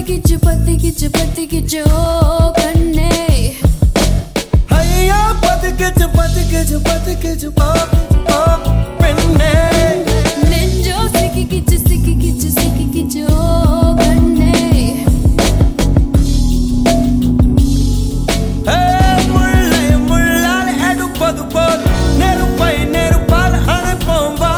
பத்திக்கிச்சு கண்ணே ஐயா பத்திக்கிச்சு பெண்ணே நெஞ்சோ சிக்கிக்கிச்சு கண்ணே முள்ளால் எடுப்பது போல் நெருப்பால் அணைப்போம் வா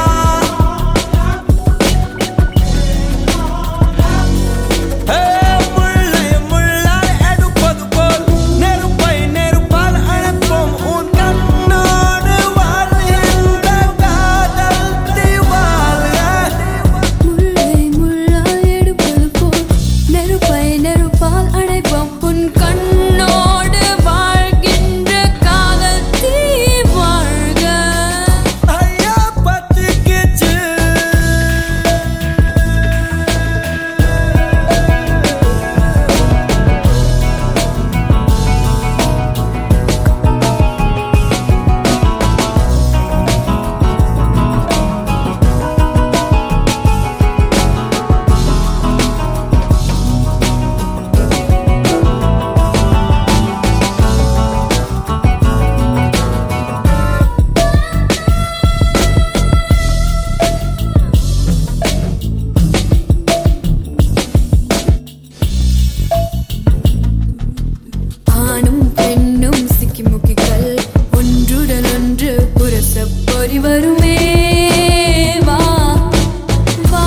வருமே வா வா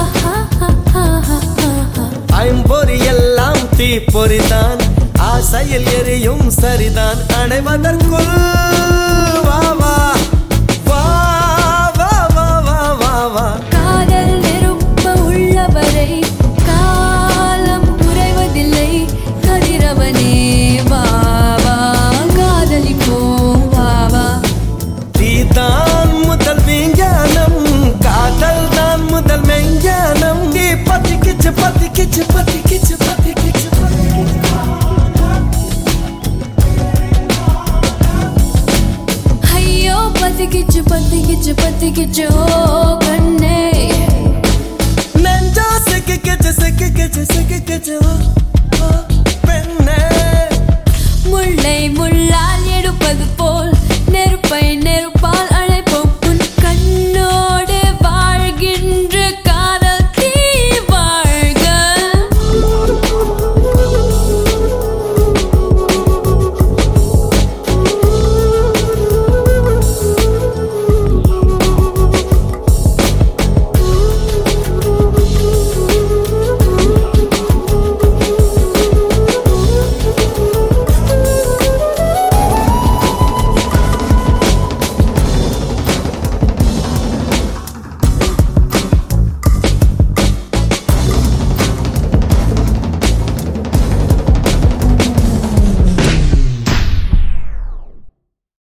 ஐம்பொறி எல்லாம் தீப்பொறிதான் ஆசையில் எரியும் சரிதான் அடைவதற்குள் வா வா வா வா வா வா வா வா காதல் நெருப்ப உள்ளவரை காலம் குறைவதில்லை கதிரவனே வா வா காதலிப்போம் வா வா தீதான் முதல் விஞ்ஞானம் காதல் தான் முதல் மெஞ்ஞானம் நீ பத்திக்கிச்சு ஐயோ பத்திக்கிச்சு கண்ணே நெஞ்சோ சிக்கிக்கிச்சு